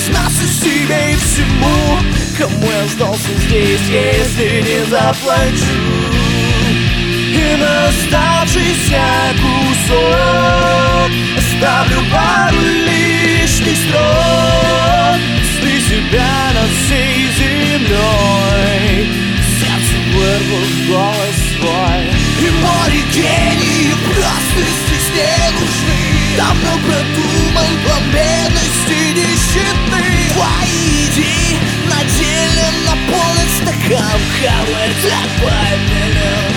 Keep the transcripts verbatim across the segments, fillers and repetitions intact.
признаться себе и всему, кому я сдался здесь, если не заплачу. И на оставшийся кусок оставлю пару лишних строк. Ты себя над всей землей, сердце вырвал голос свой. И море гений просто здесь не нужны. Давно продуман план бедности, нищеты. Твои идеи на деле наполнить стакан кавы такой миллион.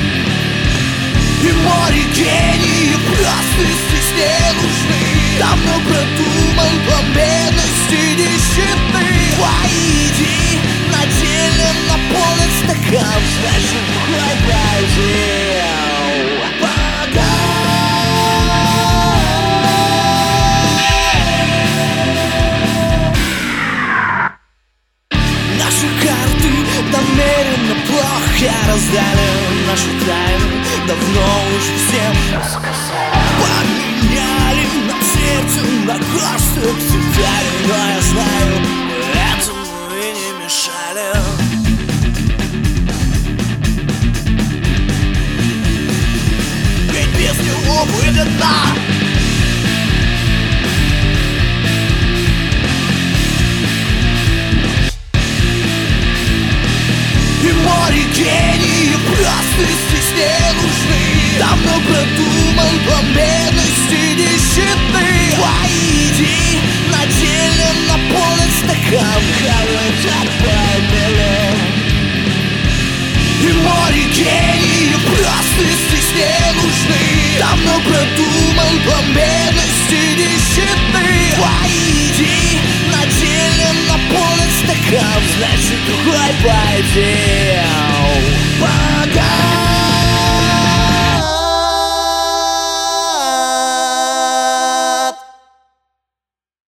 И море гений просто здесь не нужны. Давно продуман план бедности, нищеты. Твои идеи на деле наполнить стакан, значит, хватайся. Наши карты намеренно плохо раздали. Нашу тайну давно уж всем поменяли. На сердце, на костюм взяли. Но я знаю, этому и не мешали. Ведь без него будет дна. И море гений просто здесь не нужны. Давно продуман план бедности, нищеты. Твои идеи на деле наполнить стакан кавы такой миллион. И море гений просто здесь не нужны. Давно продуман план бедности, нищеты. Твои идеи на деле наполнить стакан, значит, другой пойди.